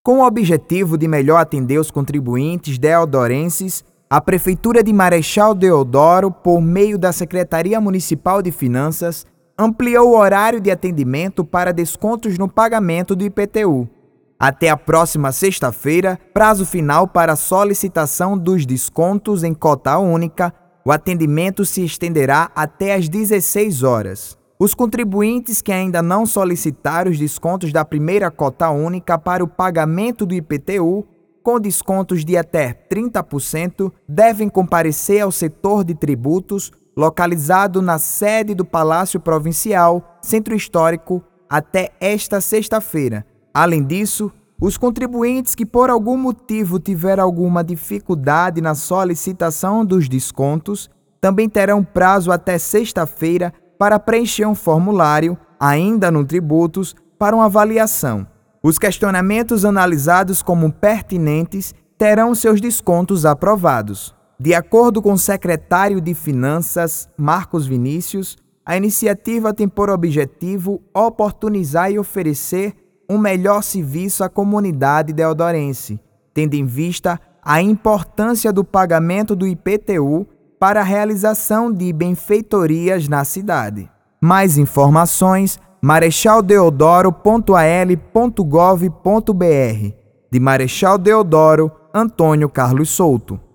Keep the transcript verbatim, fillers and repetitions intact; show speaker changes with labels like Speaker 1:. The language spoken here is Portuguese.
Speaker 1: Com o objetivo de melhor atender os contribuintes deodorenses, a Prefeitura de Marechal Deodoro, por meio da Secretaria Municipal de Finanças, ampliou o horário de atendimento para descontos no pagamento do I P T U. Até a próxima sexta-feira, prazo final para solicitação dos descontos em cota única, o atendimento se estenderá até às dezesseis horas. Os contribuintes que ainda não solicitaram os descontos da primeira cota única para o pagamento do I P T U, com descontos de até trinta por cento, devem comparecer ao setor de tributos, localizado na sede do Palácio Provincial, Centro Histórico, até esta sexta-feira. Além disso, os contribuintes que por algum motivo tiveram alguma dificuldade na solicitação dos descontos, também terão prazo até sexta-feira para preencher um formulário, ainda no Tributos, para uma avaliação. Os questionamentos analisados como pertinentes terão seus descontos aprovados. De acordo com o secretário de Finanças, Marcos Vinícius, a iniciativa tem por objetivo oportunizar e oferecer um melhor serviço à comunidade deodorense, tendo em vista a importância do pagamento do I P T U para a realização de benfeitorias na cidade. Mais informações, marechal deodoro ponto a l ponto gov ponto b r. De Marechal Deodoro, Antônio Carlos Souto.